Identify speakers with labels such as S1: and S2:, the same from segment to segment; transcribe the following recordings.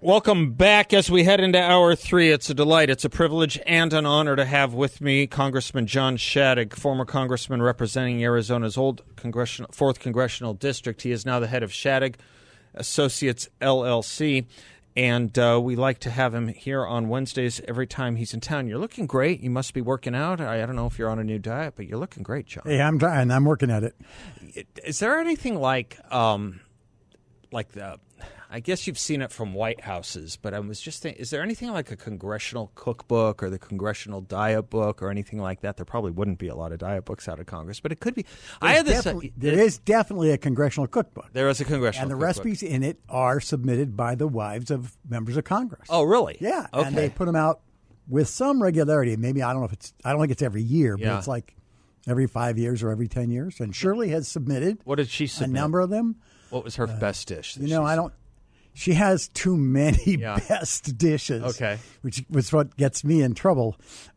S1: Welcome back as we head into Hour 3. It's a delight, it's a privilege, and an honor to have with me Congressman John Shadegg, former congressman representing Arizona's 4th Congressional District. He is now the head of Shadegg Associates, LLC, and we like to have him here on Wednesdays every time he's in town. You're looking great. You must be working out. I don't know if you're on a new diet, but you're looking great, John.
S2: Hey, I'm trying. I'm working at it.
S1: Is there anything like the... I guess you've seen it from White Houses, but I was just thinking, is there anything like a congressional cookbook or the congressional diet book or anything like that? There probably wouldn't be a lot of diet books out of Congress, but it could be.
S2: There is definitely a congressional cookbook.
S1: There is a congressional
S2: and the
S1: cookbook.
S2: recipes in it are submitted by the wives of members of Congress.
S1: Oh, really?
S2: Yeah,
S1: okay.
S2: And they put them out with some regularity. Maybe I don't think it's every year, but it's like every 5 years or every 10 years. And Shirley has submitted.
S1: What did she submit?
S2: A number of them.
S1: What was her best dish?
S2: She has too many best dishes, which was what gets me in trouble.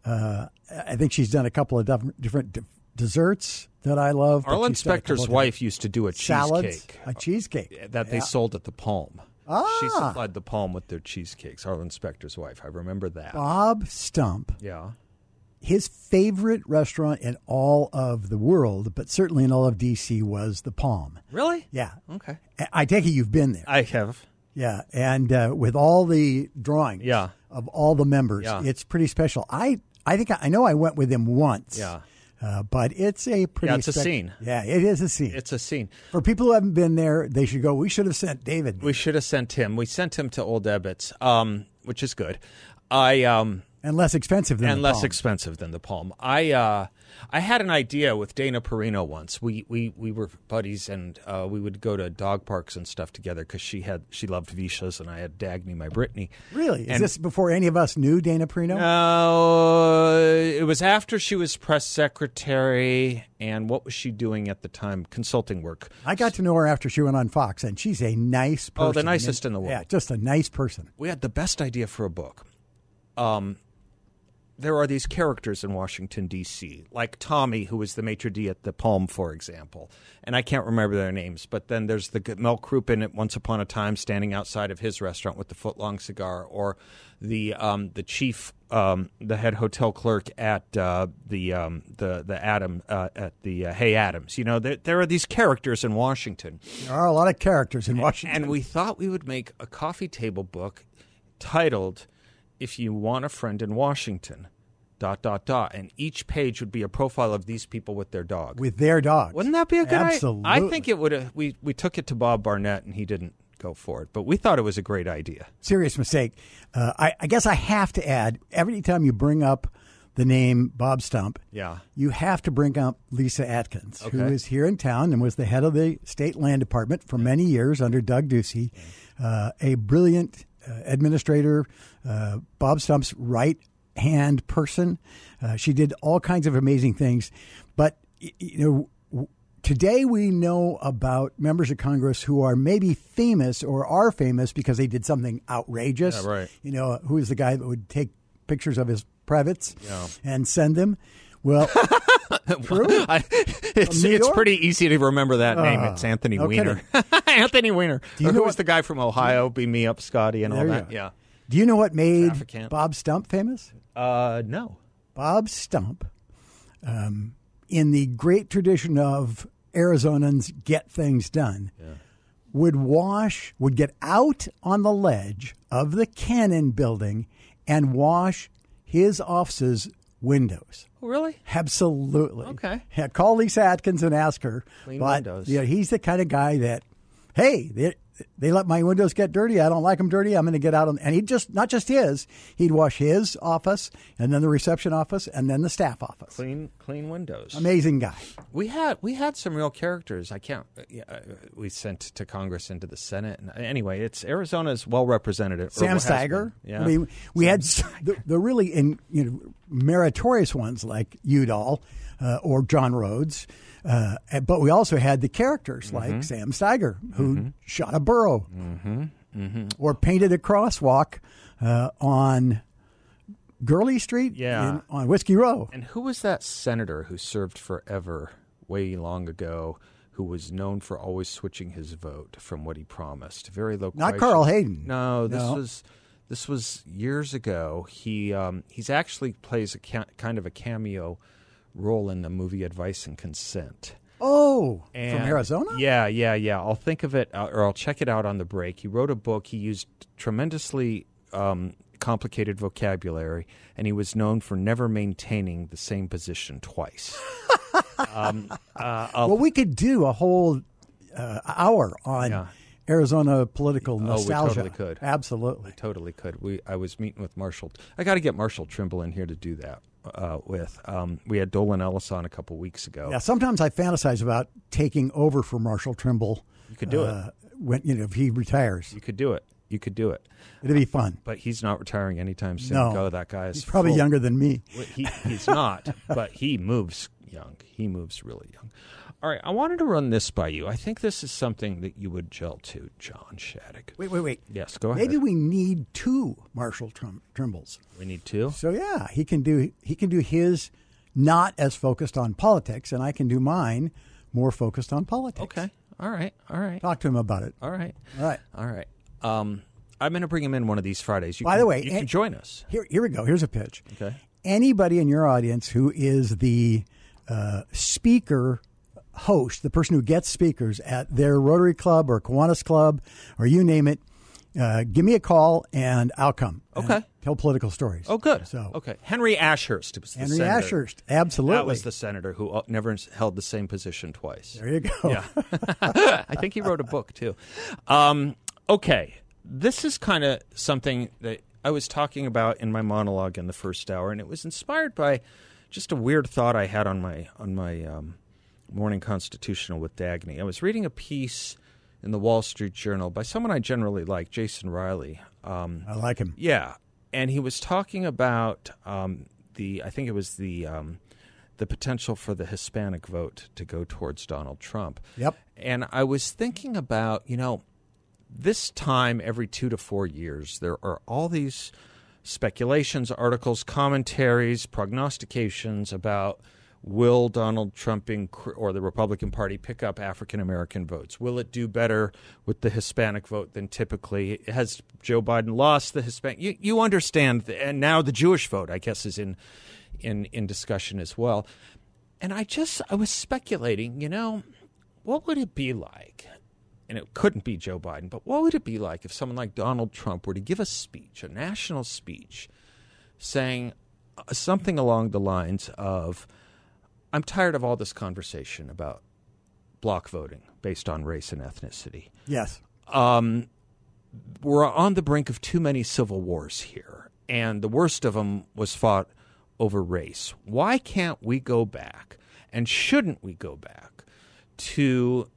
S2: I think she's done a couple of different desserts that I love.
S1: Arlen Specter's wife used to do a cheesecake.
S2: A cheesecake.
S1: That they sold at the Palm.
S2: Ah.
S1: She supplied the Palm with their cheesecakes, Arlen Specter's wife. I remember that.
S2: Bob Stump.
S1: Yeah.
S2: His favorite restaurant in all of the world, but certainly in all of D.C., was the Palm.
S1: Really?
S2: Yeah.
S1: Okay.
S2: I take it you've been there.
S1: I have.
S2: Yeah, and with all the drawings of all the members, it's pretty special. I know I went with him once.
S1: Yeah.
S2: But it's a pretty...
S1: Yeah, it's a scene.
S2: Yeah, it is a scene.
S1: It's a scene.
S2: For people who haven't been there, they should go, we should have sent David.
S1: We should have sent him. We sent him to Old Ebbets, which is good.
S2: And less expensive than
S1: the Palm. I had an idea with Dana Perino once. We were buddies, and we would go to dog parks and stuff together because she loved Vicious, and I had Dagny, my Brittany.
S2: Really? Is this before any of us knew Dana Perino?
S1: No, it was after she was press secretary. And what was she doing at the time? Consulting work.
S2: I got to know her after she went on Fox, and she's a nice person.
S1: Oh, the nicest in the world.
S2: Yeah, just a nice person.
S1: We had the best idea for a book. There are these characters in Washington, D.C., like Tommy, who was the maitre d' at the Palm, for example. And I can't remember their names. But then there's the Mel Crouppen at Once Upon a Time standing outside of his restaurant with the footlong cigar, or the chief, the head hotel clerk at the Adam at the Hay Adams. You know, there are these characters in Washington.
S2: There are a lot of characters in Washington.
S1: And we thought we would make a coffee table book titled "If You Want a Friend in Washington, ... And each page would be a profile of these people with their dog.
S2: With their dogs.
S1: Wouldn't that be a good idea?
S2: Absolutely.
S1: I think it would have. We took it to Bob Barnett, and he didn't go for it. But we thought it was a great idea.
S2: Serious mistake. I guess I have to add, every time you bring up the name Bob Stump, you have to bring up Lisa Atkins, who is here in town and was the head of the State Land Department for many years under Doug Ducey, a brilliant administrator, Bob Stump's right-hand person. She did all kinds of amazing things. But, today we know about members of Congress who are maybe famous or are famous because they did something outrageous.
S1: Yeah, right.
S2: Who is the guy that would take pictures of his privates and send them? Well, true.
S1: It's pretty easy to remember that name. It's Anthony Weiner. Anthony Weiner. Who was the guy from Ohio? Beam me up, Scotty, and all that. Yeah.
S2: Do you know what made Bob Stump famous?
S1: No.
S2: Bob Stump, in the great tradition of Arizonans get things done, would get out on the ledge of the Cannon building and wash his office's windows.
S1: Really?
S2: Absolutely.
S1: Okay.
S2: Yeah, call Lisa Atkins and ask her.
S1: Clean windows.
S2: Yeah, he's the kind of guy that, hey, they let my windows get dirty. I don't like them dirty. I'm going to get out. And he'd not just his, he'd wash his office and then the reception office and then the staff office.
S1: Clean windows.
S2: Amazing guy.
S1: We had some real characters. We sent to Congress and to the Senate. And anyway, it's Arizona's well represented.
S2: Sam Steiger.
S1: Yeah.
S2: I mean, we had the really meritorious ones like Udall or John Rhodes. But we also had the characters like Sam Steiger, who shot a burro or painted a crosswalk on Gurley Street on Whiskey Row.
S1: And who was that senator who served forever, way long ago, who was known for always switching his vote from what he promised. Very low.
S2: Not Carl Hayden.
S1: No, this was years ago. He's actually plays kind of a cameo role in the movie Advice and Consent.
S2: Oh, from Arizona?
S1: Yeah. I'll think of it, or I'll check it out on the break. He wrote a book. He used tremendously complicated vocabulary, and he was known for never maintaining the same position twice.
S2: Well, we could do a whole hour on Arizona political nostalgia.
S1: We totally could.
S2: Absolutely.
S1: We totally could. I was meeting with Marshall. I got to get Marshall Trimble in here to do that with. We had Dolan Ellis on a couple weeks ago.
S2: Yeah, sometimes I fantasize about taking over for Marshall Trimble.
S1: You could do it.
S2: When, if he retires.
S1: You could do it.
S2: It'd be fun.
S1: But he's not retiring anytime soon.
S2: No.
S1: That guy is
S2: He's probably younger than me.
S1: He's not, but he moves young. He moves really young. All right, I wanted to run this by you. I think this is something that you would gel to, John Shadegg.
S2: Wait.
S1: Yes, go ahead.
S2: Maybe we need two Marshall Trimbles.
S1: We need two?
S2: So, yeah, he can do his not as focused on politics, and I can do mine more focused on politics.
S1: Okay. All right.
S2: Talk to him about it.
S1: All right. I'm going to bring him in one of these Fridays.
S2: By the way,
S1: you can join us.
S2: Here we go. Here's a pitch.
S1: Okay.
S2: Anybody in your audience who is the speaker host, the person who gets speakers at their Rotary Club or Kiwanis Club or you name it, give me a call and I'll come.
S1: Okay.
S2: Tell political stories.
S1: Oh, good.
S2: So,
S1: okay. Henry Ashurst was the
S2: Henry
S1: senator.
S2: Ashurst, absolutely.
S1: That was the senator who never held the same position twice.
S2: There you go.
S1: Yeah. I think he wrote a book, too. Okay. This is kind of something that I was talking about in my monologue in the first hour, and it was inspired by just a weird thought I had on my Morning Constitutional with Dagny. I was reading a piece in the Wall Street Journal by someone I generally like, Jason Riley.
S2: I like him.
S1: Yeah, and he was talking about the potential for the Hispanic vote to go towards Donald Trump.
S2: Yep.
S1: And I was thinking about, this time every 2 to 4 years, there are all these speculations, articles, commentaries, prognostications about will Donald Trump or the Republican Party pick up African-American votes? Will it do better with the Hispanic vote than typically? Has Joe Biden lost the Hispanic? You understand, and now the Jewish vote, I guess, is in discussion as well. And I was speculating, what would it be like? And it couldn't be Joe Biden, but what would it be like if someone like Donald Trump were to give a speech, a national speech, saying something along the lines of, I'm tired of all this conversation about block voting based on race and ethnicity.
S2: Yes.
S1: We're on the brink of too many civil wars here, and the worst of them was fought over race. Why can't we go back, and shouldn't we go back, to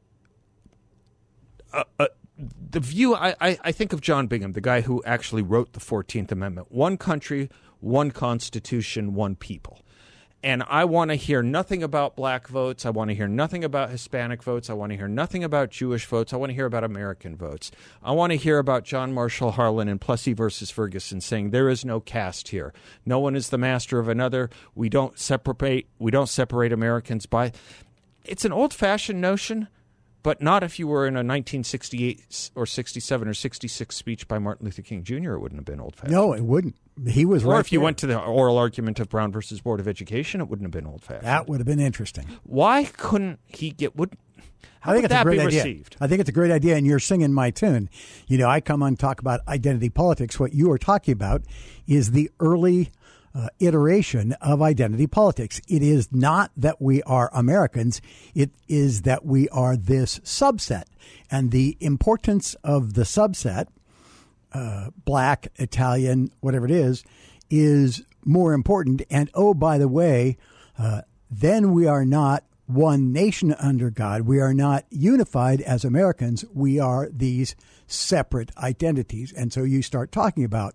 S1: the view, I think of John Bingham, the guy who actually wrote the 14th Amendment. One country, one constitution, one people. And I want to hear nothing about black votes. I want to hear nothing about Hispanic votes. I want to hear nothing about Jewish votes. I want to hear about American votes. I want to hear about John Marshall Harlan in Plessy versus Ferguson saying there is no caste here. No one is the master of another. We don't separate Americans by. It's an old-fashioned notion, but not if you were in a 1968 or 67 or 66 speech by Martin Luther King Jr. It wouldn't have been old-fashioned.
S2: No, it wouldn't. He was right.
S1: Or if you went to the oral argument of Brown versus Board of Education, it wouldn't have been old-fashioned.
S2: That would have been interesting.
S1: Why couldn't he get? How
S2: would
S1: would
S2: that
S1: be
S2: idea.
S1: received?
S2: I think it's a great idea, and you're singing my tune. I come on and talk about identity politics. What you are talking about is the early iteration of identity politics. It is not that we are Americans. It is that we are this subset. And the importance of the subset, black, Italian, whatever it is more important. And, oh, by the way, then we are not one nation under God. We are not unified as Americans. We are these separate identities. And so you start talking about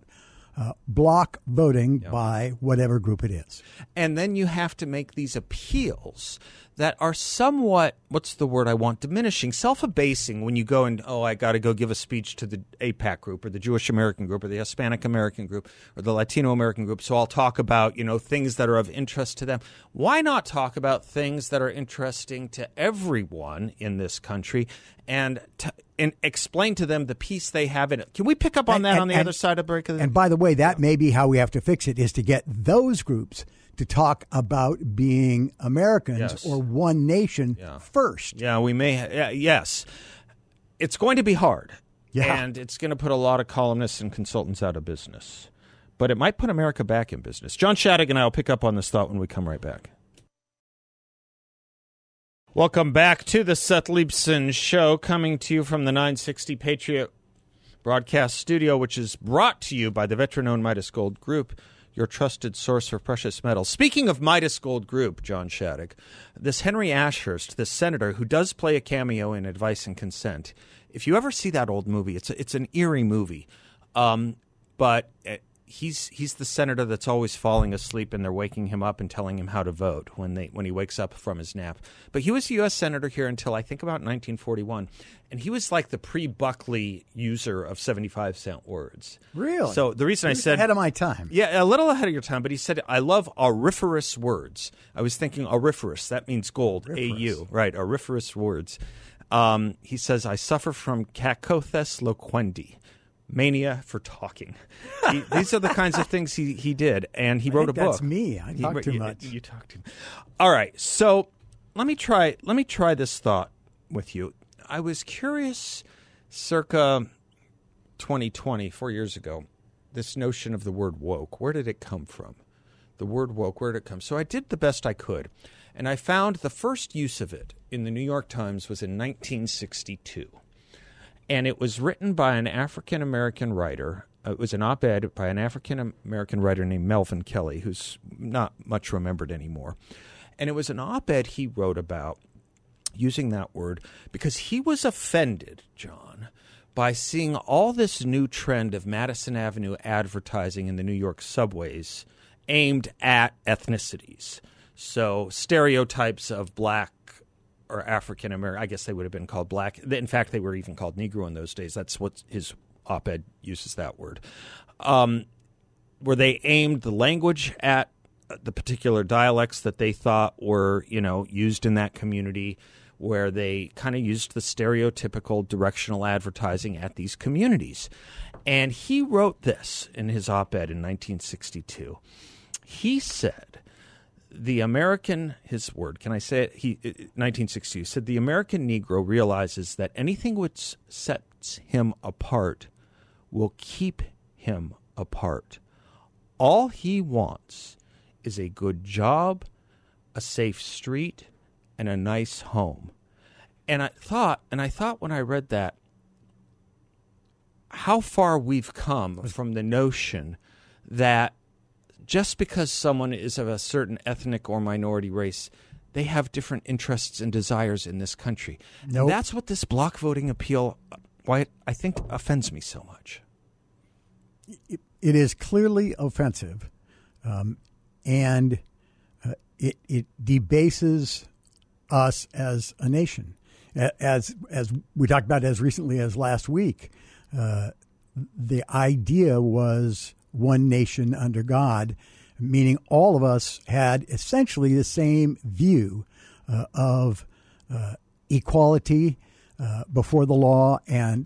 S2: block voting by whatever group it is.
S1: And then you have to make these appeals that are somewhat, what's the word I want, diminishing, self-abasing when you go and, I got to go give a speech to the APAC group or the Jewish American group or the Hispanic American group or the Latino American group. So I'll talk about, things that are of interest to them. Why not talk about things that are interesting to everyone in this country and explain to them the piece they have in it? Can we pick up on that on the other side of the break?
S2: And by the way, that may be how we have to fix it, is to get those groups to talk about being Americans or one nation first.
S1: Yeah, we may. Yes. It's going to be hard. Yeah. And it's going to put a lot of columnists and consultants out of business. But it might put America back in business. John Shadegg and I will pick up on this thought when we come right back. Welcome back to the Seth Leibsohn Show, coming to you from the 960 Patriot Broadcast Studio, which is brought to you by the veteran-owned Midas Gold Group, your trusted source for precious metals. Speaking of Midas Gold Group, John Shadegg, this Henry Ashurst, this senator who does play a cameo in Advice and Consent, if you ever see that old movie, it's an eerie movie, but he's the senator that's always falling asleep and they're waking him up and telling him how to vote when he wakes up from his nap. But he was a U.S. senator here until I think about 1941, and he was like the pre-Buckley user of 75-cent words.
S2: Really?
S1: So the reason I said
S2: ahead of my time.
S1: Yeah, a little ahead of your time. But he said, "I love auriferous words." I was thinking auriferous. That means gold. A-U. Right. Auriferous words. He says, "I suffer from kakothes loquendi." Mania for talking. These are the kinds of things he did, and he wrote a book.
S2: That's me. I talk too much.
S1: You talk too much. All right, so let me try this thought with you. I was curious, circa 2020, 4 years ago, this notion of the word woke. Where did it come from? The word woke. Where did it come? So I did the best I could, and I found the first use of it in the New York Times was in 1962. And it was written by an African-American writer. It was an op-ed by an African-American writer named Melvin Kelly, who's not much remembered anymore. And it was an op-ed he wrote about using that word because he was offended, John, by seeing all this new trend of Madison Avenue advertising in the New York subways aimed at ethnicities. So stereotypes of black or African American, I guess they would have been called black. In fact, they were even called Negro in those days. That's what his op-ed uses that word. Where they aimed the language at the particular dialects that they thought were, used in that community, where they kind of used the stereotypical directional advertising at these communities. And he wrote this in his op-ed in 1962. He said, his word, can I say it? 1960, he said, "The American Negro realizes that anything which sets him apart will keep him apart. All he wants is a good job, a safe street, and a nice home." And I thought when I read that, how far we've come from the notion that just because someone is of a certain ethnic or minority race, they have different interests and desires in this country. Nope. And that's what this block voting appeal, why I think offends me so much.
S2: It is clearly offensive, and it debases us as a nation. As we talked about as recently as last week, the idea was one nation under God, meaning all of us had essentially the same view of equality before the law and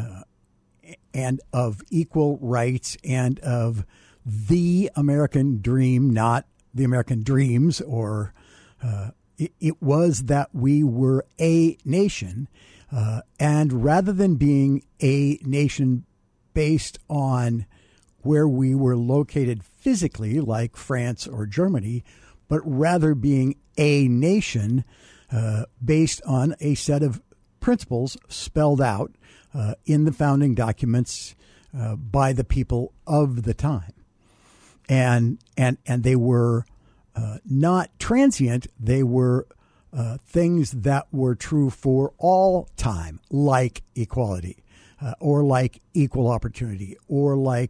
S2: of equal rights and of the American dream, not the American dreams, or it was that we were a nation, and rather than being a nation based on where we were located physically, like France or Germany, but rather being a nation based on a set of principles spelled out in the founding documents by the people of the time. And they were not transient. They were things that were true for all time, like equality, or like equal opportunity, or like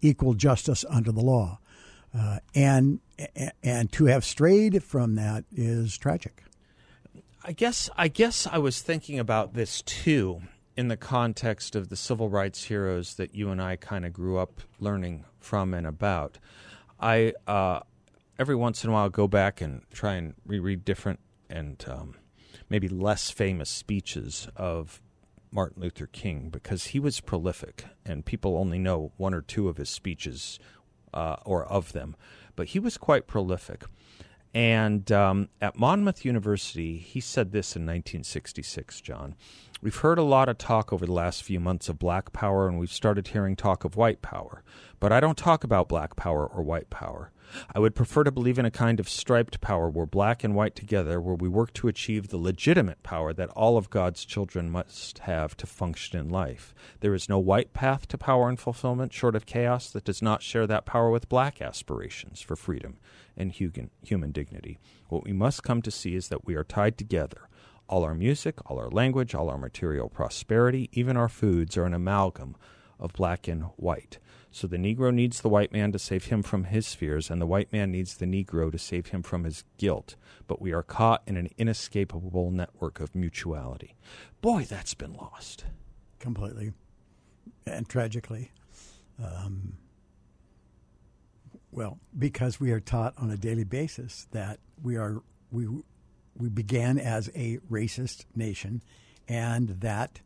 S2: equal justice under the law. And to have strayed from that is tragic.
S1: I guess I was thinking about this too in the context of the civil rights heroes that you and I kind of grew up learning from and about. I every once in a while go back and try and reread different and maybe less famous speeches of Martin Luther King, because he was prolific and people only know one or two of his speeches or of them, but he was quite prolific. And at Monmouth University, he said this in 1966, John. We've heard a lot of talk over the last few months of black power, and we've started hearing talk of white power. But I don't talk about black power or white power. I would prefer to believe in a kind of striped power where black and white together, where we work to achieve the legitimate power that all of God's children must have to function in life. There is no white path to power and fulfillment short of chaos that does not share that power with black aspirations for freedom and human dignity. What we must come to see is that we are tied together. All our music, all our language, all our material prosperity, even our foods are an amalgam of black and white. So the Negro needs the white man to save him from his fears, and the white man needs the Negro to save him from his guilt. But we are caught in an inescapable network of mutuality. Boy, that's been lost.
S2: Completely. And tragically. Well, because we are taught on a daily basis that we began as a racist nation, and that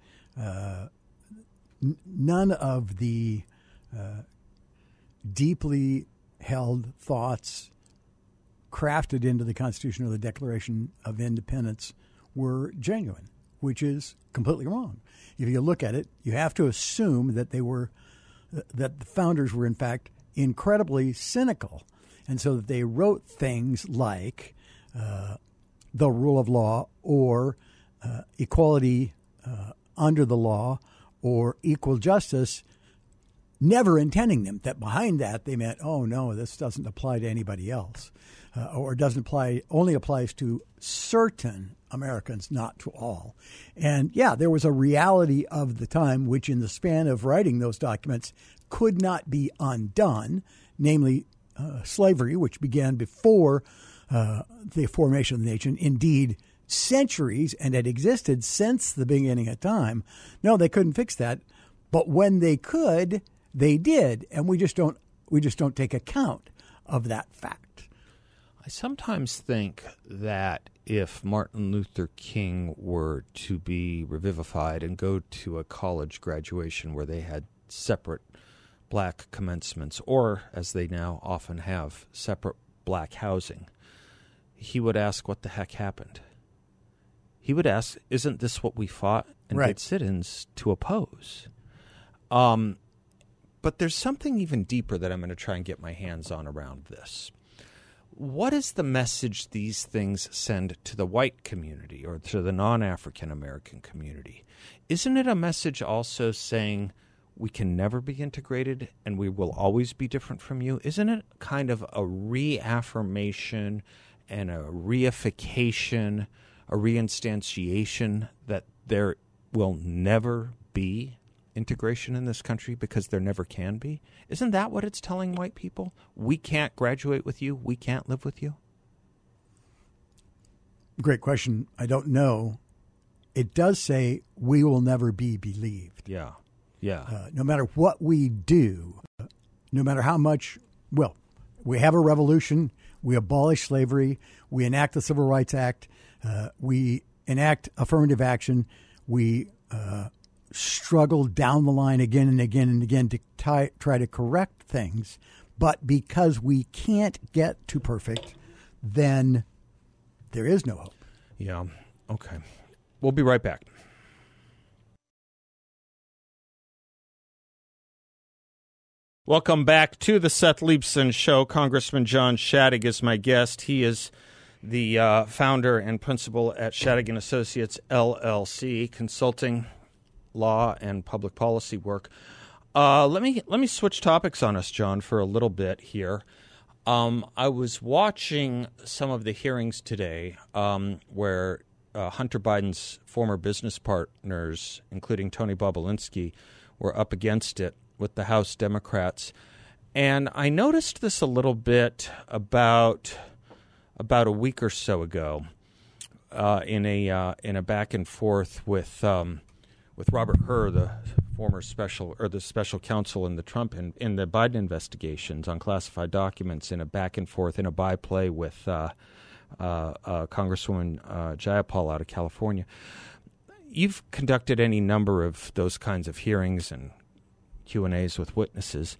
S2: none of the deeply held thoughts crafted into the Constitution or the Declaration of Independence were genuine, which is completely wrong. If you look at it, you have to assume that that the founders were in fact incredibly cynical, and so that they wrote things like the rule of law or equality under the law or equal justice, never intending them that behind that they meant, oh no, this doesn't apply to anybody else, or only applies to certain Americans, not to all. And yeah, there was a reality of the time which in the span of writing those documents could not be undone, namely slavery, which began before the formation of the nation, indeed centuries, and had existed since the beginning of time. No, they couldn't fix that. But when they could, they did, and we just don't take account of that fact.
S1: I sometimes think that if Martin Luther King were to be revivified and go to a college graduation where they had separate black commencements, or, as they now often have, separate black housing, he would ask what the heck happened. He would ask, isn't this what we fought and did sit-ins to oppose? But there's something even deeper that I'm going to try and get my hands on around this. What is the message these things send to the white community or to the non-African American community? Isn't it a message also saying we can never be integrated and we will always be different from you? Isn't it kind of a reaffirmation and a reification, a reinstantiation that there will never be integration in this country because there never can be? Isn't that what it's telling white people? We can't graduate with you. We can't live with you.
S2: Great question. I don't know. It does say we will never be believed.
S1: Yeah.
S2: No matter what we do, no matter how much, well, we have a revolution, we abolish slavery, we enact the Civil Rights Act, we enact affirmative action, we struggle down the line again and again and again to try to correct things. But because we can't get to perfect, then there is no hope.
S1: Yeah. Okay. We'll be right back. Welcome back to the Seth Leibsohn Show. Congressman John Shadegg is my guest. He is the founder and principal at Shadegg & Associates, LLC, consulting law and public policy work. Let me switch topics on us, John, for a little bit here. I was watching some of the hearings today where Hunter Biden's former business partners, including Tony Bobulinski, were up against it with the House Democrats. And I noticed this a little bit about a week or so ago in a back and forth with Robert Hur, the former special counsel in the Biden investigations on classified documents, in a back and forth, in a byplay with Congresswoman Jayapal out of California. You've conducted any number of those kinds of hearings and Q&As with witnesses.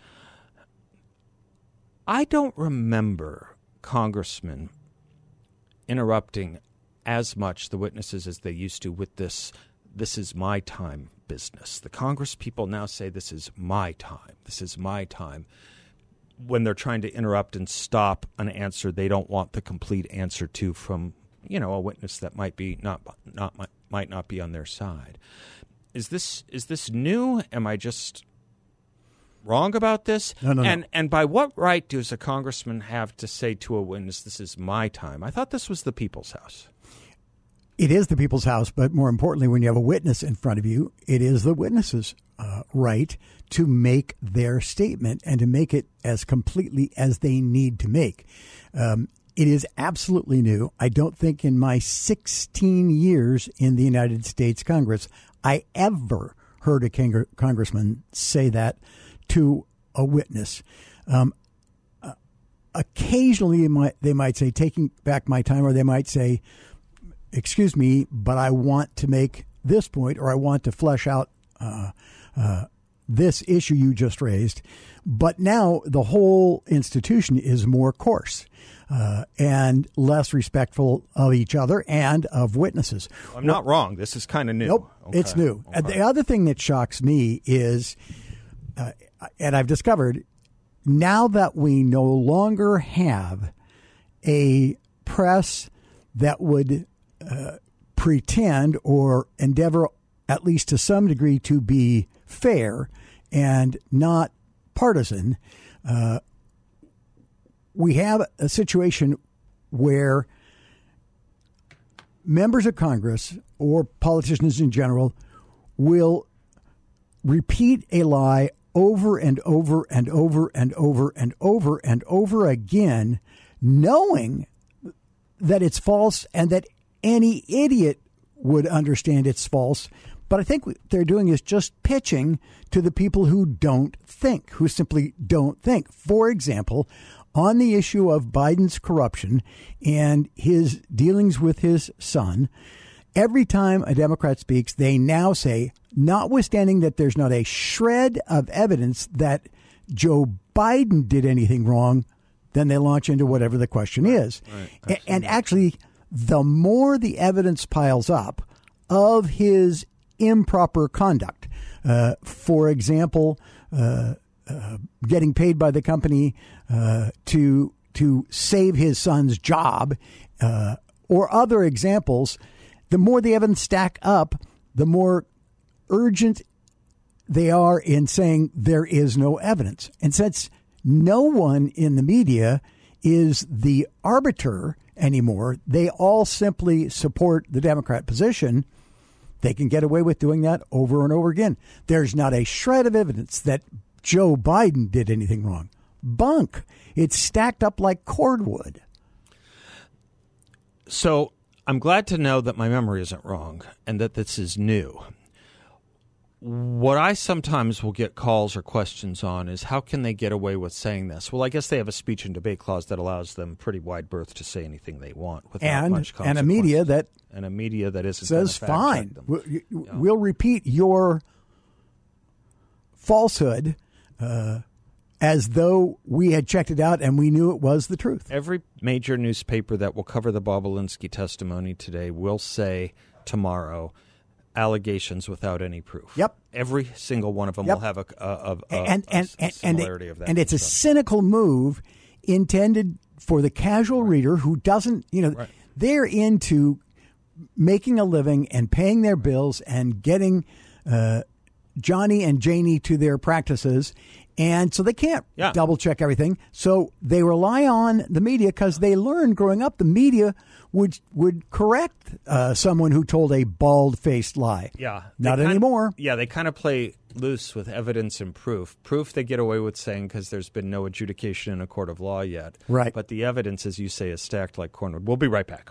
S1: I don't remember congressmen interrupting as much the witnesses as they used to with this is my time business. The Congress people now say this is my time. This is my time. When they're trying to interrupt and stop an answer they don't want the complete answer to from, a witness that might not be on their side. Is this new? Am I just wrong about this?
S2: No.
S1: And by what right does a congressman have to say to a witness, this is my time? I thought this was the people's house.
S2: It is the people's house, but more importantly, when you have a witness in front of you, it is the witness's right to make their statement and to make it as completely as they need to make. It is absolutely new. I don't think in my 16 years in the United States Congress I ever heard a congressman say that to a witness. Occasionally they might say, taking back my time, or they might say, excuse me, but I want to make this point, or I want to flesh out this issue you just raised. But now the whole institution is more coarse and less respectful of each other and of witnesses.
S1: I'm not wrong. This is kind of new.
S2: Nope,
S1: okay.
S2: It's new. Okay. The other thing that shocks me is, and I've discovered, now that we no longer have a press that would pretend or endeavor, at least to some degree, to be fair and not partisan, we have a situation where members of Congress or politicians in general will repeat a lie over and over and over and over and over and over again, knowing that it's false and that any idiot would understand it's false. But I think what they're doing is just pitching to the people who don't think, who simply don't think. For example, on the issue of Biden's corruption and his dealings with his son, every time a Democrat speaks, they now say, notwithstanding that there's not a shred of evidence that Joe Biden did anything wrong, then they launch into whatever the question is. Right, and actually, the more the evidence piles up of his improper conduct, for example, getting paid by the company to save his son's job, or other examples, the more the evidence stack up, the more urgent they are in saying there is no evidence. And since no one in the media is the arbiter anymore, they all simply support the Democrat position, they can get away with doing that over and over again. There's not a shred of evidence that Joe Biden did anything wrong. Bunk. It's stacked up like cordwood.
S1: So I'm glad to know that my memory isn't wrong and that this is new. What I sometimes will get calls or questions on is how can they get away with saying this? Well, I guess they have a speech and debate clause that allows them pretty wide berth to say anything they want without much consequence.
S2: And a media that
S1: isn't
S2: says fine. We'll repeat your falsehood as though we had checked it out and we knew it was the truth.
S1: Every major newspaper that will cover the Bob Alinsky testimony today will say tomorrow, allegations without any proof.
S2: Yep.
S1: Every single one of them will have a similarity of that.
S2: And it's a cynical move intended for the casual reader who doesn't, right. They're into making a living and paying their bills and getting Johnny and Janie to their practices. And so they can't double check everything. So they rely on the media because they learned growing up the media would correct someone who told a bald-faced lie.
S1: Yeah.
S2: Not anymore.
S1: Yeah, they kind of play loose with evidence and proof. Proof they get away with saying because there's been no adjudication in a court of law yet.
S2: Right.
S1: But the evidence, as you say, is stacked like cornwood. We'll be right back.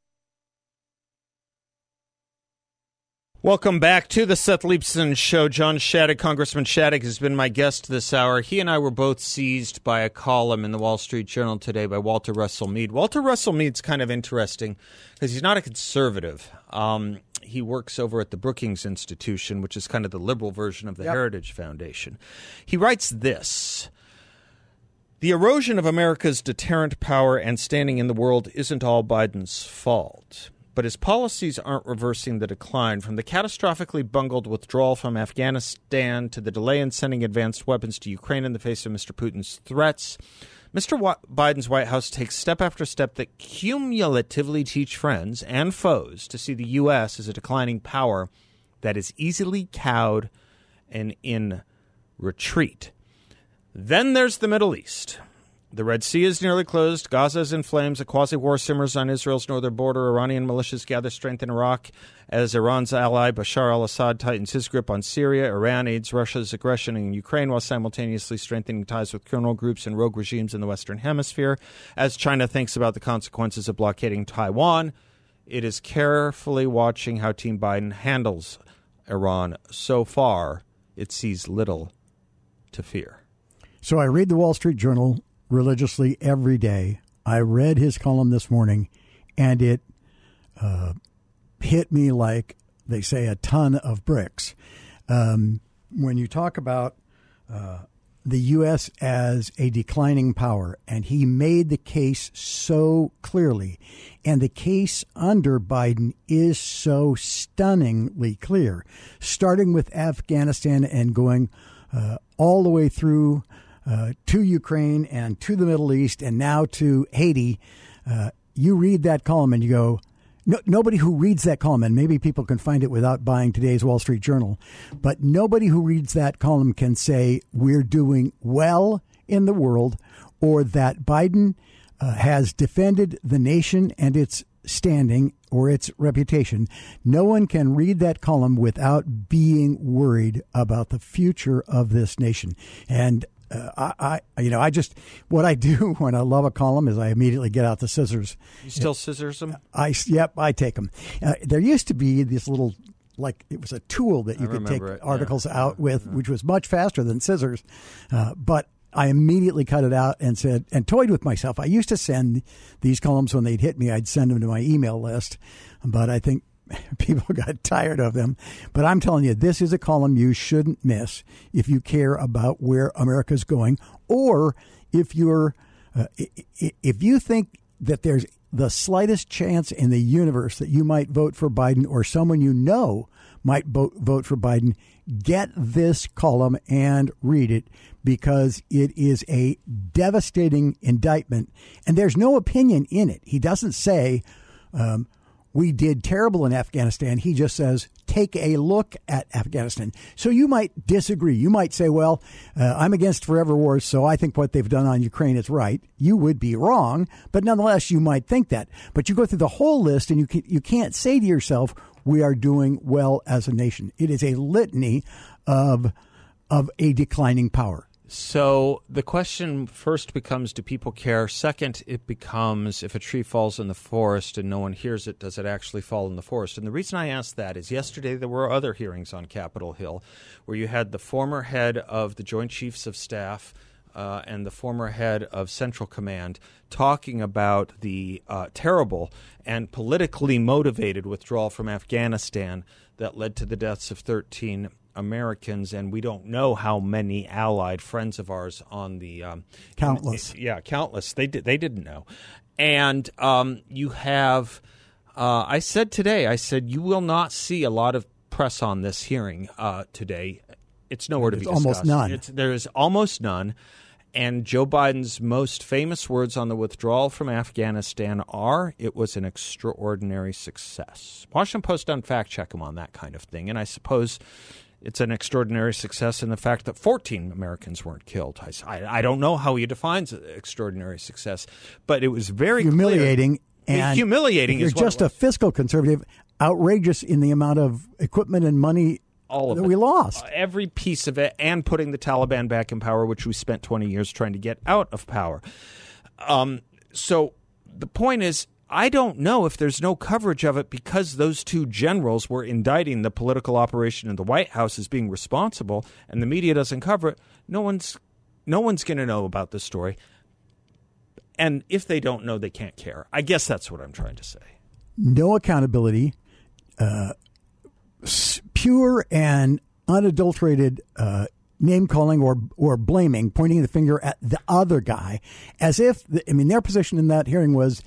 S1: Welcome back to the Seth Leibsohn Show. John Shadegg, Congressman Shadegg, has been my guest this hour. He and I were both seized by a column in the Wall Street Journal today by Walter Russell Mead. Walter Russell Mead's kind of interesting because he's not a conservative. He works over at the Brookings Institution, which is kind of the liberal version of the Heritage Foundation. He writes this: the erosion of America's deterrent power and standing in the world isn't all Biden's fault. But his policies aren't reversing the decline. From the catastrophically bungled withdrawal from Afghanistan to the delay in sending advanced weapons to Ukraine in the face of Mr. Putin's threats, Mr. Biden's White House takes step after step that cumulatively teach friends and foes to see the U.S. as a declining power that is easily cowed and in retreat. Then there's the Middle East. The Red Sea is nearly closed. Gaza is in flames. A quasi-war simmers on Israel's northern border. Iranian militias gather strength in Iraq as Iran's ally Bashar al-Assad tightens his grip on Syria. Iran aids Russia's aggression in Ukraine while simultaneously strengthening ties with criminal groups and rogue regimes in the Western Hemisphere. As China thinks about the consequences of blockading Taiwan, it is carefully watching how Team Biden handles Iran. So far, it sees little to fear.
S2: So I read the Wall Street Journal religiously every day. I read his column this morning, and it hit me like, they say, a ton of bricks. When you talk about the U.S. as a declining power, and he made the case so clearly, and the case under Biden is so stunningly clear, starting with Afghanistan and going all the way through to Ukraine and to the Middle East and now to Haiti. You read that column and you go, nobody who reads that column, and maybe people can find it without buying today's Wall Street Journal, but nobody who reads that column can say we're doing well in the world or that Biden has defended the nation and its standing or its reputation. No one can read that column without being worried about the future of this nation. And what I do when I love a column is I immediately get out the scissors.
S1: You still scissors them?
S2: Yep, I take them. There used to be this little, like it was a tool that you could take articles out with, which was much faster than scissors. But I immediately cut it out and said, and toyed with myself. I used to send these columns when they'd hit me. I'd send them to my email list, but I think people got tired of them. But I'm telling you, this is a column you shouldn't miss if you care about where America's going, or if you're if you think that there's the slightest chance in the universe that you might vote for Biden or someone you know might vote for Biden. Get this column and read it, because it is a devastating indictment, and there's no opinion in it. He doesn't say we did terrible in Afghanistan. He just says, take a look at Afghanistan. So you might disagree. You might say, well, I'm against forever wars, so I think what they've done on Ukraine is right. You would be wrong, but nonetheless, you might think that. But you go through the whole list, and you can't say to yourself, we are doing well as a nation. It is a litany of a declining power.
S1: So the question first becomes, do people care? Second, it becomes, if a tree falls in the forest and no one hears it, does it actually fall in the forest? And the reason I ask that is yesterday there were other hearings on Capitol Hill where you had the former head of the Joint Chiefs of Staff and the former head of Central Command talking about the terrible and politically motivated withdrawal from Afghanistan that led to the deaths of 13 Americans, and we don't know how many allied friends of ours on the
S2: countless.
S1: Countless. They didn't know, and you have. I said you will not see a lot of press on this hearing today. It's nowhere to be discussed.
S2: Almost none.
S1: There is almost none. And Joe Biden's most famous words on the withdrawal from Afghanistan are, it was an extraordinary success. Washington Post doesn't fact-check him on that kind of thing, and I suppose it's an extraordinary success in the fact that 14 Americans weren't killed. I don't know how he defines extraordinary success, but it was very
S2: humiliating.
S1: Clear. And humiliating.
S2: If you're just a fiscal conservative, outrageous in the amount of equipment and money
S1: All of
S2: that
S1: it.
S2: We lost.
S1: Every piece of it, and putting the Taliban back in power, which we spent 20 years trying to get out of power. So the point is, I don't know if there's no coverage of it because those two generals were indicting the political operation in the White House as being responsible, and the media doesn't cover it. No one's going to know about this story. And if they don't know, they can't care. I guess that's what I'm trying to say.
S2: No accountability, pure and unadulterated name-calling or blaming, pointing the finger at the other guy, as if, their position in that hearing was,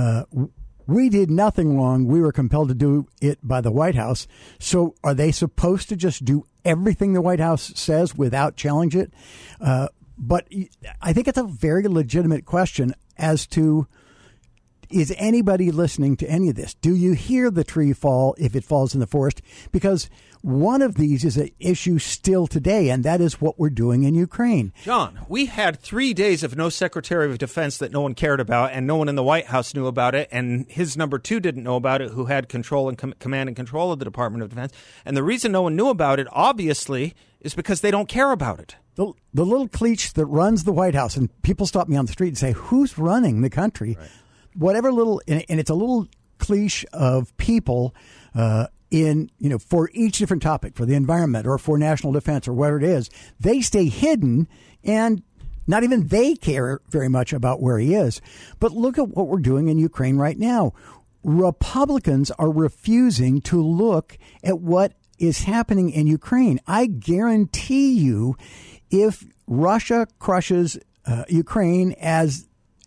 S2: we did nothing wrong. We were compelled to do it by the White House. So are they supposed to just do everything the White House says without challenge it? But I think it's a very legitimate question as to, is anybody listening to any of this? Do you hear the tree fall if it falls in the forest? Because one of these is an issue still today, and that is what we're doing in Ukraine.
S1: John, we had 3 days of no Secretary of Defense that no one cared about, and no one in the White House knew about it, and his number two didn't know about it, who had control and command and control of the Department of Defense. And the reason no one knew about it, obviously, is because they don't care about it.
S2: The little clique that runs the White House, and people stop me on the street and say, who's running the country? Right. Whatever little, and it's a little cliche of people for each different topic, for the environment or for national defense or whatever it is, they stay hidden, and not even they care very much about where he is. But look at what we're doing in Ukraine right now. Republicans are refusing to look at what is happening in Ukraine. I guarantee you, if Russia crushes Ukraine, as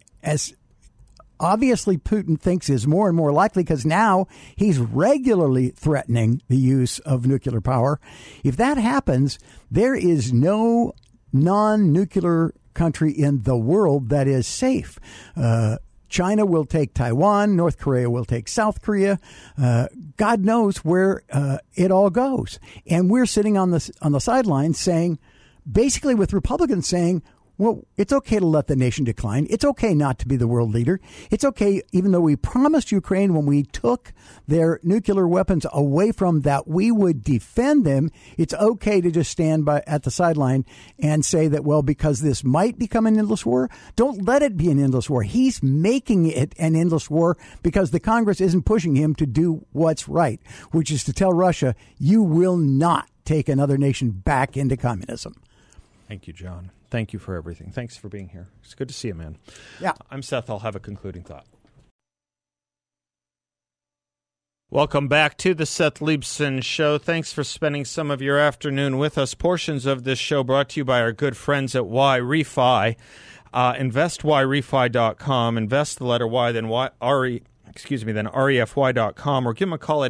S2: obviously Putin thinks is more and more likely, because now he's regularly threatening the use of nuclear power. If that happens, there is no non-nuclear country in the world that is safe. China will take Taiwan. North Korea will take South Korea. God knows where it all goes. And we're sitting on the sidelines saying, basically with Republicans saying, well, it's okay to let the nation decline. It's okay not to be the world leader. It's okay, even though we promised Ukraine when we took their nuclear weapons away from that we would defend them, it's okay to just stand by at the sideline and say that, well, because this might become an endless war, don't let it be an endless war. He's making it an endless war because the Congress isn't pushing him to do what's right, which is to tell Russia, you will not take another nation back into communism.
S1: Thank you, John. Thank you for everything. Thanks for being here. It's good to see you, man.
S2: Yeah.
S1: I'm Seth. I'll have a concluding thought. Welcome back to the Seth Leibsohn Show. Thanks for spending some of your afternoon with us. Portions of this show brought to you by our good friends at YRefi. InvestYRefi.com. Invest the letter Y, then REFY.com, or give them a call at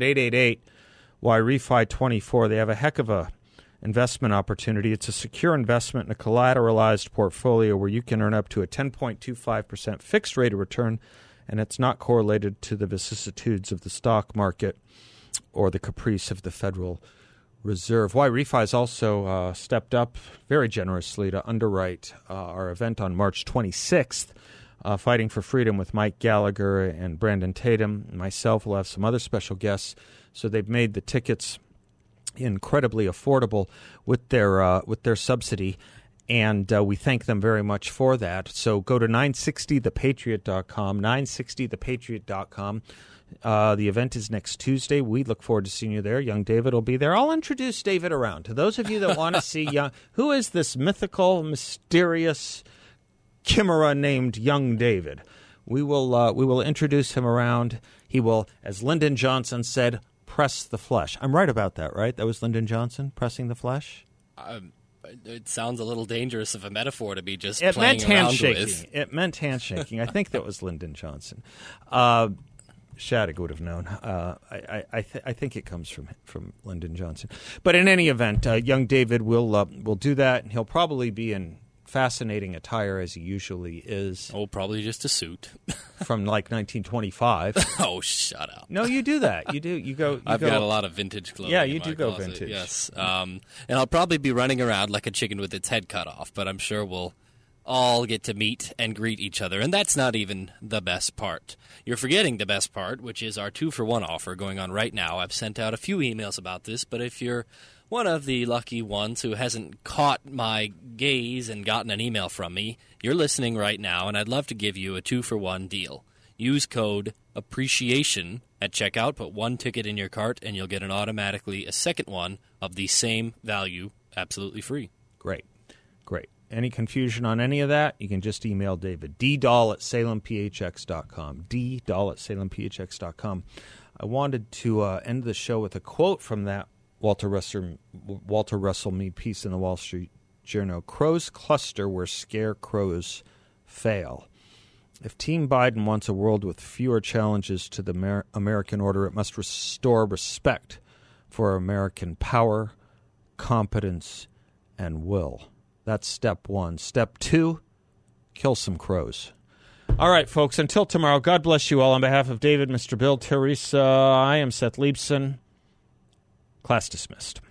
S1: 888-YRefi24. They have a heck of a investment opportunity. It's a secure investment in a collateralized portfolio where you can earn up to a 10.25% fixed rate of return, and it's not correlated to the vicissitudes of the stock market or the caprice of the Federal Reserve. YRefi has also stepped up very generously to underwrite our event on March 26th, Fighting for Freedom with Mike Gallagher and Brandon Tatum. And myself will have some other special guests. So they've made the tickets incredibly affordable with their subsidy, and we thank them very much for that. So go to 960thepatriot.com, 960thepatriot.com. The event is next Tuesday. We look forward to seeing you there. Young David will be there. I'll introduce David around. To those of you that want to see who is this mythical, mysterious chimera named Young David, we will introduce him around. He will, as Lyndon Johnson said, press the flesh. I'm right about that, right? That was Lyndon Johnson, pressing the flesh?
S3: It sounds a little dangerous of a metaphor to be just
S1: playing
S3: around
S1: handshaking.
S3: with.
S1: It meant handshaking. I think that was Lyndon Johnson. Shattuck would have known. I think it comes from Lyndon Johnson. But in any event, young David will do that, and he'll probably be in fascinating attire as he usually is.
S3: Oh, probably just a suit.
S1: From like 1925.
S3: Oh, shut up.
S1: No, you do that. You do. You go.
S3: I've got a lot of vintage clothing.
S1: Yeah, you
S3: in my
S1: do go
S3: closet.
S1: vintage.
S3: Yes. And I'll probably be running around like a chicken with its head cut off, but I'm sure we'll all get to meet and greet each other. And that's not even the best part. You're forgetting the best part, which is our 2-for-1 offer going on right now. I've sent out a few emails about this, but if you're one of the lucky ones who hasn't caught my gaze and gotten an email from me, you're listening right now, and I'd love to give you a 2-for-1 deal. Use code APPRECIATION at checkout, put one ticket in your cart, and you'll get automatically a second one of the same value, absolutely free.
S1: Great. Any confusion on any of that, you can just email David, ddahl@salemphx.com, ddahl@salemphx.com. I wanted to end the show with a quote from that Walter Russell Mead piece in the Wall Street Journal. Crows cluster where scarecrows fail. If Team Biden wants a world with fewer challenges to the American order, it must restore respect for American power, competence, and will. That's step 1. Step 2, kill some crows. All right, folks, until tomorrow, God bless you all. On behalf of David, Mr. Bill, Teresa, I am Seth Leibson. Class dismissed.